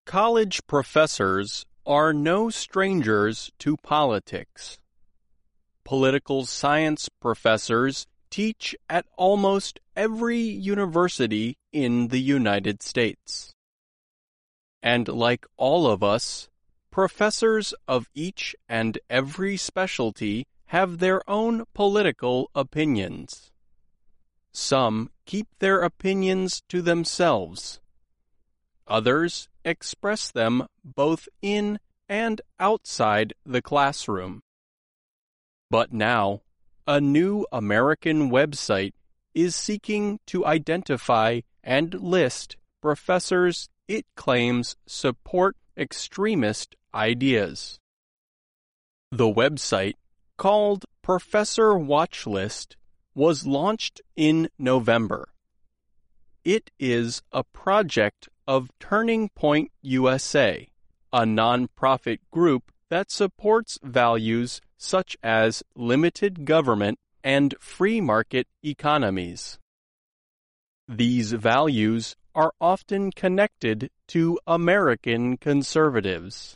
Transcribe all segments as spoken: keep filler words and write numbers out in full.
College professors are no strangers to politics. Political science professors teach at almost every university in the United States. And like all of us, professors of each and every specialty have their own political opinions. Some keep their opinions to themselves. Others express them both in and outside the classroom. But now, a new American website is seeking to identify and list professors it claims support extremist ideas. The website, called Professor Watchlist, was launched in November. It is a project of Turning Point U S A, a nonprofit group that supports values such as limited government and free market economies. These values are often connected to American conservatives.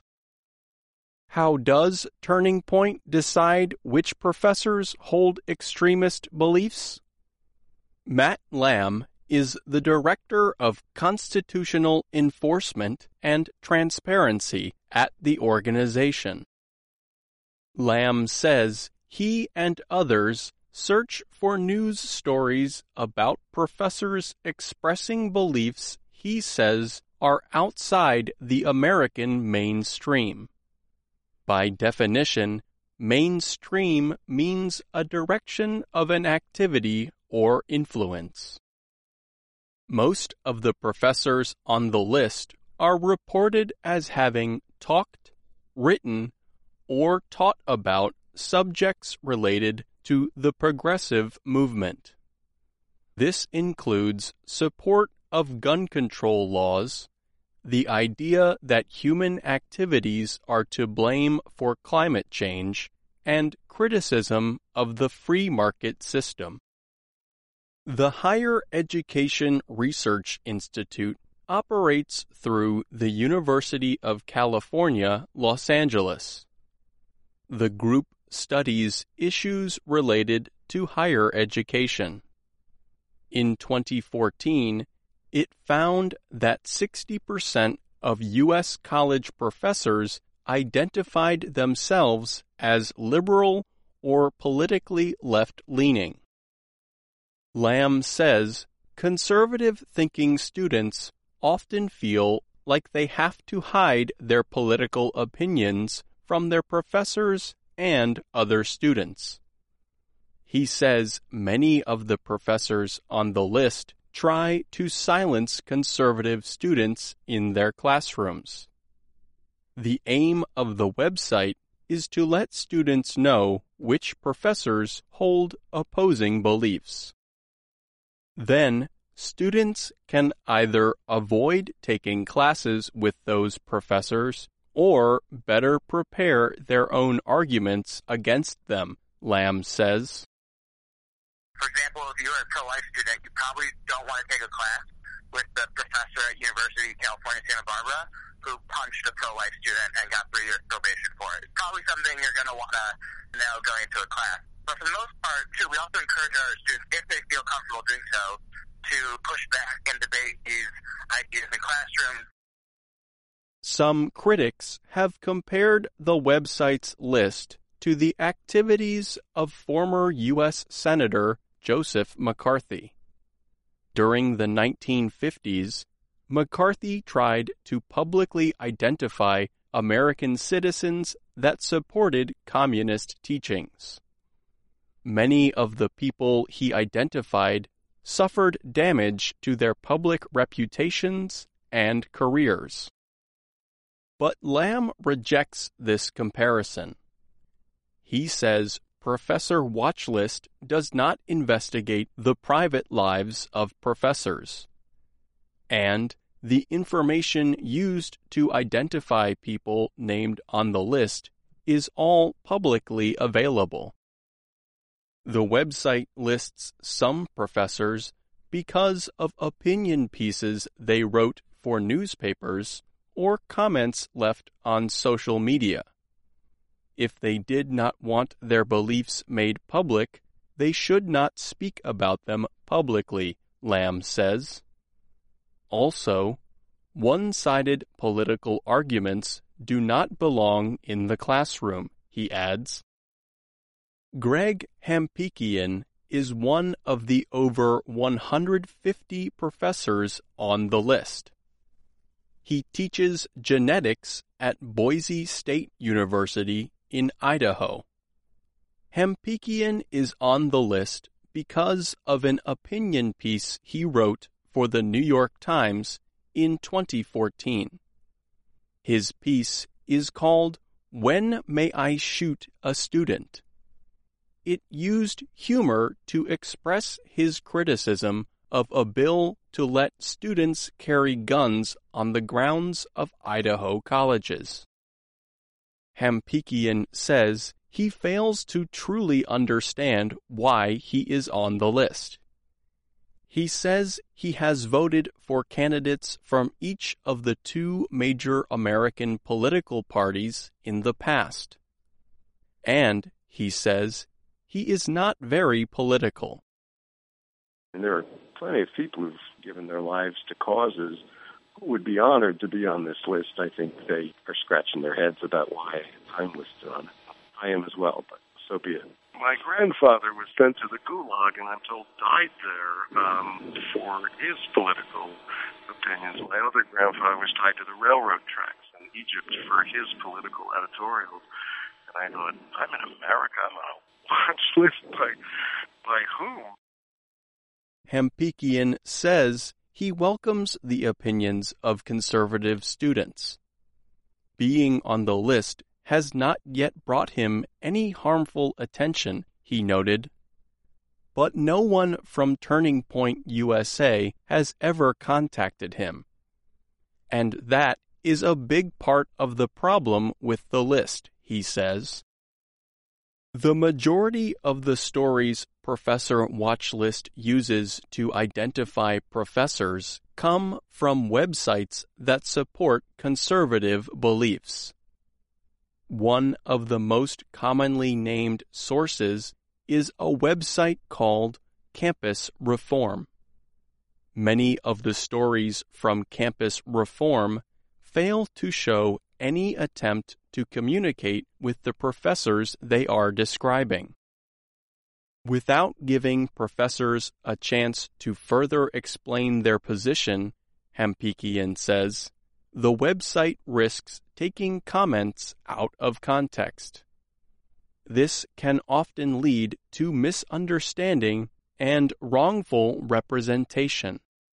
How does Turning Point decide which professors hold extremist beliefs? Matt Lamb is the Director of Constitutional Enforcement and Transparency at the organization. Lamb says he and others search for news stories about professors expressing beliefs he says are outside the American mainstream. By definition, mainstream means a direction of an activity or influence. Most of the professors on the list are reported as having talked, written, or taught about subjects related to the progressive movement. This includes support of gun control laws, the idea that human activities are to blame for climate change, and criticism of the free market system. The Higher Education Research Institute operates through the University of California, Los Angeles. The group studies issues related to higher education. In twenty fourteen, it found that sixty percent of U S college professors identified themselves as liberal or politically left-leaning. Lamb says conservative-thinking students often feel like they have to hide their political opinions from their professors and other students. He says many of the professors on the list try to silence conservative students in their classrooms. The aim of the website is to let students know which professors hold opposing beliefs. Then, students can either avoid taking classes with those professors or better prepare their own arguments against them, Lamb says. For example, if you're a pro-life student, you probably don't want to take a class with the professor at University of California, Santa Barbara, who punched a pro-life student and got three years probation for it. It's probably something you're going to want to know going into a class. But for the most part, too, we also encourage our students, if they feel comfortable doing so, to push back and debate these ideas in classrooms. Some critics have compared the website's list to the activities of former U S Senator Joseph McCarthy. During the nineteen fifties, McCarthy tried to publicly identify American citizens that supported communist teachings. Many of the people he identified suffered damage to their public reputations and careers. But Lamb rejects this comparison. He says Professor Watchlist does not investigate the private lives of professors, and the information used to identify people named on the list is all publicly available. The website lists some professors because of opinion pieces they wrote for newspapers or comments left on social media. If they did not want their beliefs made public, they should not speak about them publicly, Lamb says. Also, one-sided political arguments do not belong in the classroom, he adds. Greg Hampikian is one of the over one hundred fifty professors on the list. He teaches genetics at Boise State University in Idaho. Hampikian is on the list because of an opinion piece he wrote for the New York Times in twenty fourteen. His piece is called "When May I Shoot a Student?" It used humor to express his criticism of a bill to let students carry guns on the grounds of Idaho colleges. Hampikian says he fails to truly understand why he is on the list. He says he has voted for candidates from each of the two major American political parties in the past. And, he says, he is not very political. And there are plenty of people who've given their lives to causes who would be honored to be on this list. I think they are scratching their heads about why I'm listed on it. I am as well, but so be it. My grandfather was sent to the Gulag, and I'm told died there um, for his political opinions. My other grandfather was tied to the railroad tracks in Egypt for his political editorials. And I thought, I'm in America, I'm on a watch list by, by whom? Hampikian says he welcomes the opinions of conservative students. Being on the list has not yet brought him any harmful attention, he noted. But no one from Turning Point U S A has ever contacted him. And that is a big part of the problem with the list, he says. The majority of the stories Professor Watchlist uses to identify professors come from websites that support conservative beliefs. One of the most commonly named sources is a website called Campus Reform. Many of the stories from Campus Reform fail to show any attempt to communicate with the professors they are describing. Without giving professors a chance to further explain their position, Hampikian says, the website risks taking comments out of context. This can often lead to misunderstanding and wrongful representation.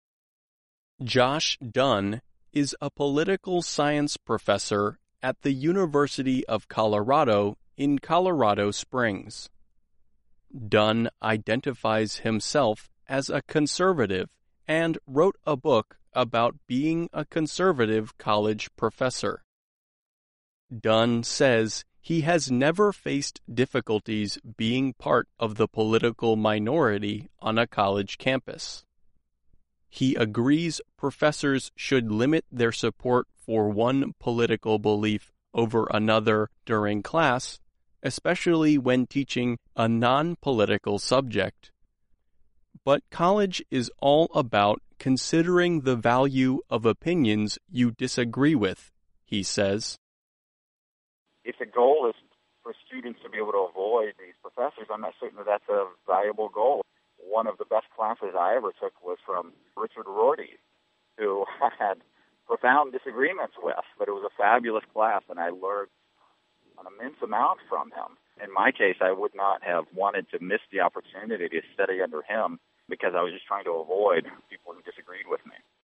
Josh Dunn is a political science professor at the University of Colorado in Colorado Springs. Dunn identifies himself as a conservative and wrote a book about being a conservative college professor. Dunn says he has never faced difficulties being part of the political minority on a college campus. He agrees professors should limit their support for one political belief over another during class, especially when teaching a non-political subject. But college is all about considering the value of opinions you disagree with, he says. If the goal is for students to be able to avoid these professors, I'm not certain that that's a valuable goal. One of the best classes I ever took was from Richard Rorty, who I had profound disagreements with, but it was a fabulous class, and I learned an immense amount from him. In my case, I would not have wanted to miss the opportunity to study under him because I was just trying to avoid people who disagreed with me.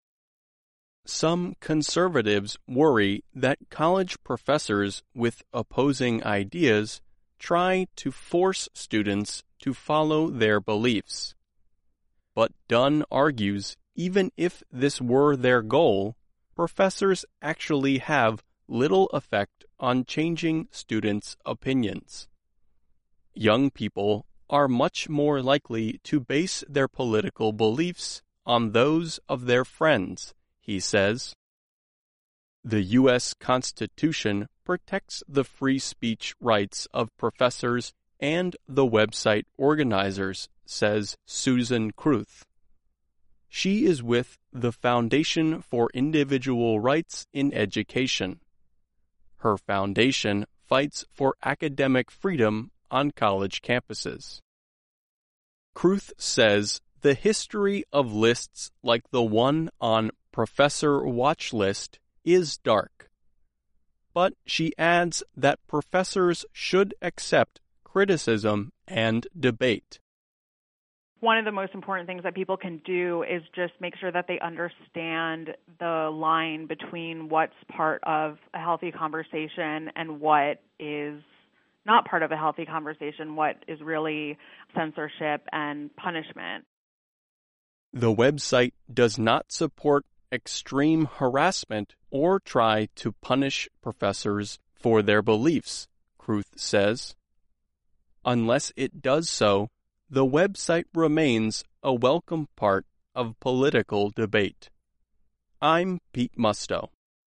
Some conservatives worry that college professors with opposing ideas try to force students to follow their beliefs. But Dunn argues even if this were their goal, professors actually have little effect on changing students' opinions. Young people are much more likely to base their political beliefs on those of their friends, he says. The U S Constitution protects the free speech rights of professors and the website organizers, says Susan Kruth. She is with the Foundation for Individual Rights in Education. Her foundation fights for academic freedom on college campuses. Kruth says the history of lists like the one on Professor Watch List is dark. But she adds that professors should accept criticism and debate. One of the most important things that people can do is just make sure that they understand the line between what's part of a healthy conversation and what is not part of a healthy conversation, what is really censorship and punishment. The website does not support extreme harassment or try to punish professors for their beliefs, Kruth says. Unless it does so, the website remains a welcome part of political debate. I'm Pete Musto.